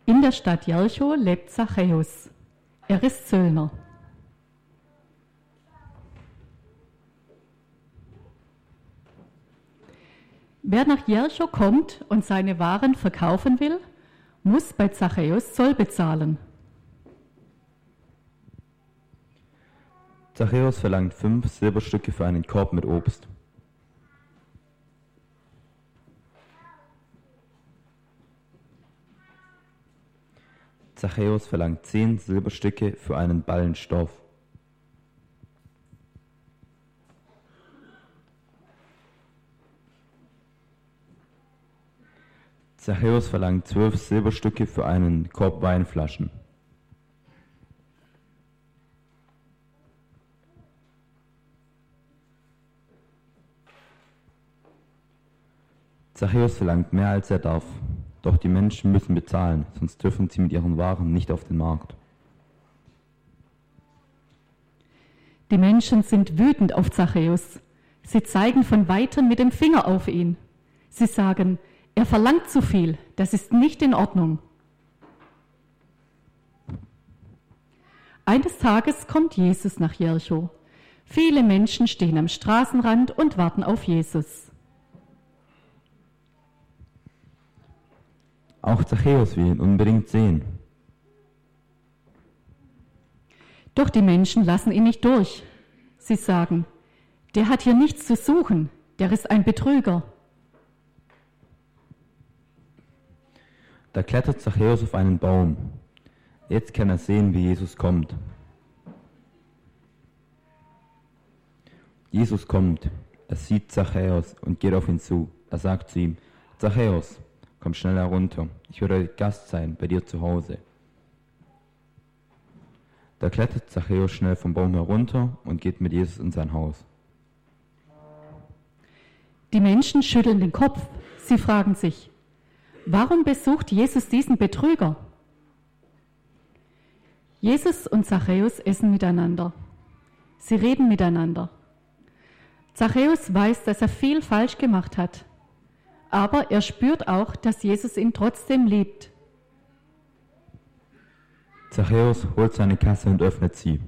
In der Stadt Jericho lebt Zachäus. Er ist Zöllner. Wer nach Jericho kommt und seine Waren verkaufen will, muss bei Zachäus Zoll bezahlen. Zachäus verlangt 5 Silberstücke für einen Korb mit Obst. Zachäus verlangt 10 Silberstücke für einen Ballen Stoff. Zachäus verlangt 12 Silberstücke für einen Korb Weinflaschen. Zachäus verlangt mehr als er darf. Doch die Menschen müssen bezahlen, sonst dürfen sie mit ihren Waren nicht auf den Markt. Die Menschen sind wütend auf Zachäus. Sie zeigen von weitem mit dem Finger auf ihn. Sie sagen, er verlangt zu viel, das ist nicht in Ordnung. Eines Tages kommt Jesus nach Jericho. Viele Menschen stehen am Straßenrand und warten auf Jesus. Auch Zachäus will ihn unbedingt sehen. Doch die Menschen lassen ihn nicht durch. Sie sagen, der hat hier nichts zu suchen, der ist ein Betrüger. Da klettert Zachäus auf einen Baum. Jetzt kann er sehen, wie Jesus kommt. Jesus kommt, er sieht Zachäus und geht auf ihn zu. Er sagt zu ihm, Zachäus, komm schnell herunter, ich werde Gast sein bei dir zu Hause. Da klettert Zachäus schnell vom Baum herunter und geht mit Jesus in sein Haus. Die Menschen schütteln den Kopf. Sie fragen sich, warum besucht Jesus diesen Betrüger? Jesus und Zachäus essen miteinander. Sie reden miteinander. Zachäus weiß, dass er viel falsch gemacht hat. Aber er spürt auch, dass Jesus ihn trotzdem liebt. Zachäus holt seine Kasse und öffnet sie.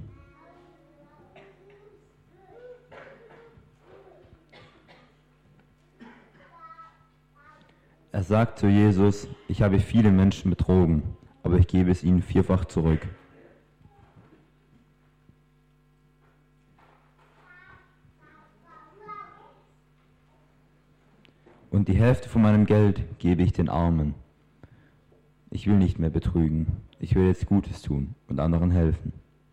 Er sagt zu Jesus, ich habe viele Menschen betrogen, aber ich gebe es ihnen 4-fach zurück. Und die Hälfte von meinem Geld gebe ich den Armen. Ich will nicht mehr betrügen. Ich will jetzt Gutes tun und anderen helfen.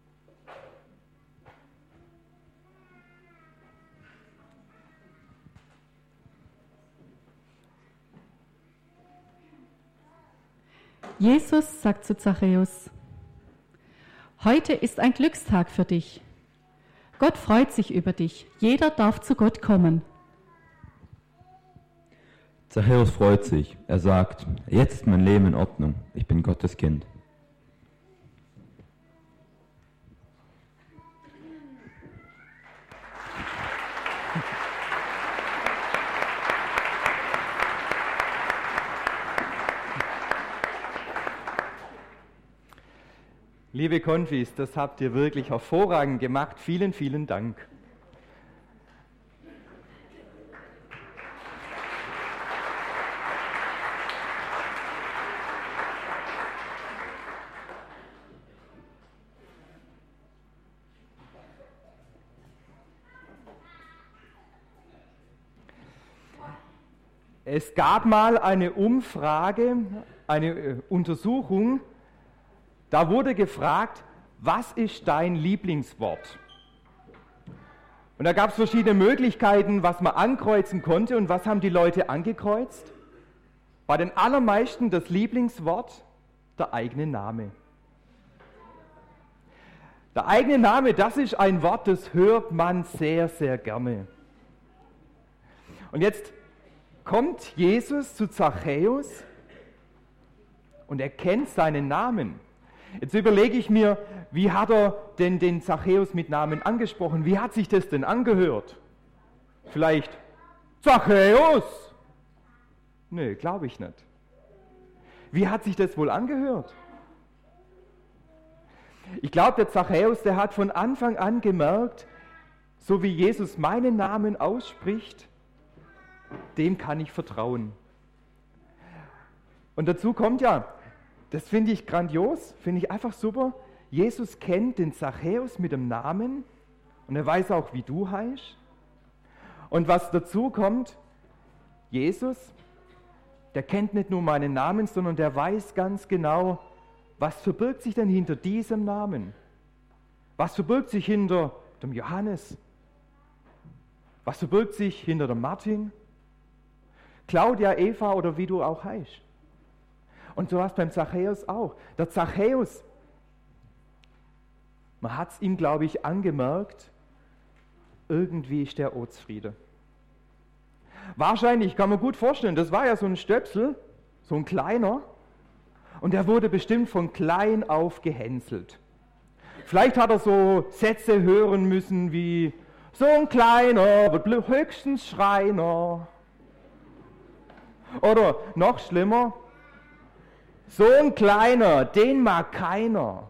Jesus sagt zu Zachäus, heute ist ein Glückstag für dich. Gott freut sich über dich. Jeder darf zu Gott kommen. Zachäus freut sich. Er sagt, jetzt ist mein Leben in Ordnung. Ich bin Gottes Kind. Liebe Konfis, das habt ihr wirklich hervorragend gemacht. Vielen, vielen Dank. Es gab mal eine Umfrage, eine Untersuchung, da wurde gefragt, was ist dein Lieblingswort? Und da gab es verschiedene Möglichkeiten, was man ankreuzen konnte. Und was haben die Leute angekreuzt? Bei den allermeisten das Lieblingswort, der eigene Name. Der eigene Name, das ist ein Wort, das hört man sehr, sehr gerne. Und jetzt kommt Jesus zu Zachäus und er kennt seinen Namen. Jetzt überlege ich mir, wie hat er denn den Zachäus mit Namen angesprochen? Wie hat sich das denn angehört? Vielleicht Zachäus? Nee, glaube ich nicht. Wie hat sich das wohl angehört? Ich glaube, der Zachäus, der hat von Anfang an gemerkt, so wie Jesus meinen Namen ausspricht, dem kann ich vertrauen. Und dazu kommt ja, das finde ich grandios, finde ich einfach super, Jesus kennt den Zachäus mit dem Namen und er weiß auch, wie du heißt. Und was dazu kommt, Jesus, der kennt nicht nur meinen Namen, sondern der weiß ganz genau, was verbirgt sich denn hinter diesem Namen? Was verbirgt sich hinter dem Johannes? Was verbirgt sich hinter dem Martin? Claudia, Eva oder wie du auch heißt. Und so war es beim Zachäus auch. Der Zachäus, man hat es ihm, glaube ich, angemerkt, irgendwie ist der Ortsfriede. Wahrscheinlich, kann man gut vorstellen, das war ja so ein Stöpsel, so ein kleiner, und der wurde bestimmt von klein auf gehänselt. Vielleicht hat er so Sätze hören müssen wie, so ein Kleiner wird höchstens Schreiner. Oder noch schlimmer, so ein Kleiner, den mag keiner.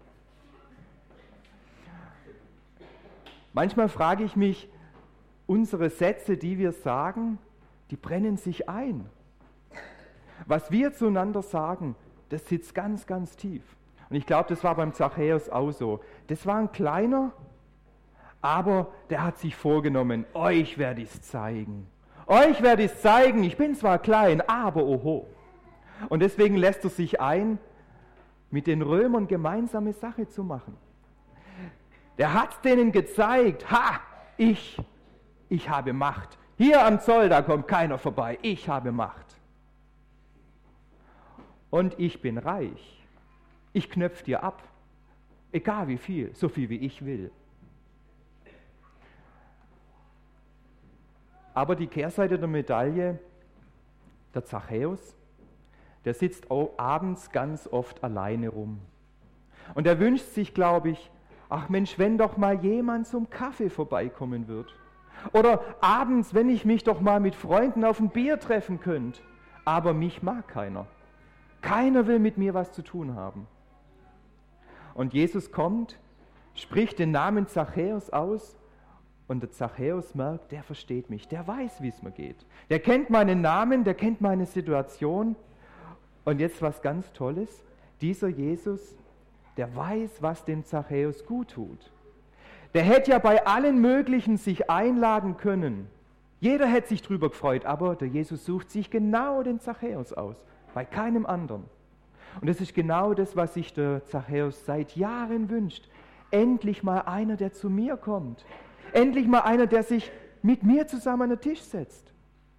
Manchmal frage ich mich, unsere Sätze, die wir sagen, die brennen sich ein. Was wir zueinander sagen, das sitzt ganz, ganz tief. Und ich glaube, das war beim Zachäus auch so. Das war ein Kleiner, aber der hat sich vorgenommen, euch werde ich es zeigen. Euch werde ich es zeigen, ich bin zwar klein, aber oho. Und deswegen lässt er sich ein, mit den Römern gemeinsame Sache zu machen. Der hat denen gezeigt, ha, ich habe Macht. Hier am Zoll, da kommt keiner vorbei, ich habe Macht. Und ich bin reich. Ich knöpfe dir ab, egal wie viel, so viel wie ich will. Aber die Kehrseite der Medaille, der Zachäus, der sitzt auch abends ganz oft alleine rum. Und er wünscht sich, glaube ich, ach Mensch, wenn doch mal jemand zum Kaffee vorbeikommen wird. Oder abends, wenn ich mich doch mal mit Freunden auf ein Bier treffen könnte. Aber mich mag keiner. Keiner will mit mir was zu tun haben. Und Jesus kommt, spricht den Namen Zachäus aus und der Zachäus merkt, der versteht mich, der weiß, wie es mir geht. Der kennt meinen Namen, der kennt meine Situation. Und jetzt was ganz Tolles, dieser Jesus, der weiß, was dem Zachäus gut tut. Der hätte ja bei allen möglichen sich einladen können. Jeder hätte sich drüber gefreut, aber der Jesus sucht sich genau den Zachäus aus, bei keinem anderen. Und das ist genau das, was sich der Zachäus seit Jahren wünscht. Endlich mal einer, der zu mir kommt. Endlich mal einer, der sich mit mir zusammen an den Tisch setzt.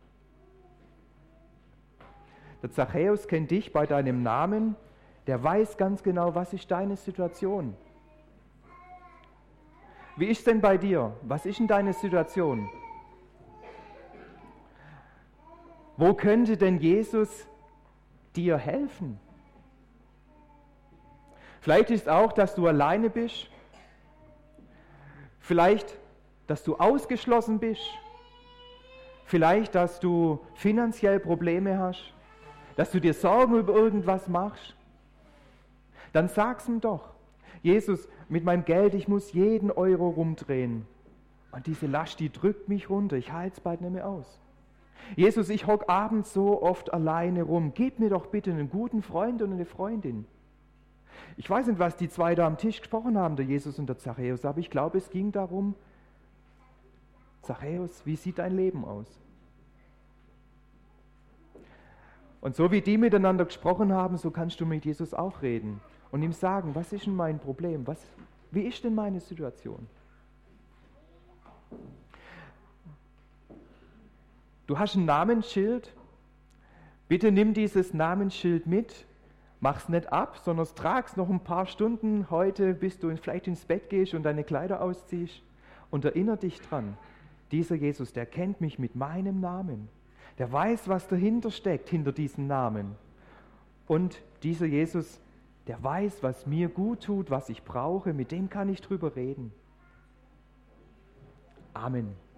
Der Zachäus kennt dich bei deinem Namen, der weiß ganz genau, was ist deine Situation. Wie ist es denn bei dir? Was ist denn deine Situation? Wo könnte denn Jesus dir helfen? Vielleicht ist es auch, dass du alleine bist. Vielleicht, dass du ausgeschlossen bist. Vielleicht, dass du finanziell Probleme hast. Dass du dir Sorgen über irgendwas machst. Dann sag's ihm doch. Jesus, mit meinem Geld, ich muss jeden Euro rumdrehen. Und diese Last, die drückt mich runter. Ich halte es bald nicht mehr aus. Jesus, ich hocke abends so oft alleine rum. Gib mir doch bitte einen guten Freund und eine Freundin. Ich weiß nicht, was die zwei da am Tisch gesprochen haben, der Jesus und der Zachäus, aber ich glaube, es ging darum, Zachäus, wie sieht dein Leben aus? Und so wie die miteinander gesprochen haben, so kannst du mit Jesus auch reden und ihm sagen, was ist denn mein Problem? Wie ist denn meine Situation? Du hast ein Namensschild. Bitte nimm dieses Namensschild mit. Mach's nicht ab, sondern trag's noch ein paar Stunden heute, bis du vielleicht ins Bett gehst und deine Kleider ausziehst. Und erinnere dich dran, dieser Jesus, der kennt mich mit meinem Namen. Der weiß, was dahinter steckt, hinter diesem Namen. Und dieser Jesus, der weiß, was mir gut tut, was ich brauche, mit dem kann ich drüber reden. Amen.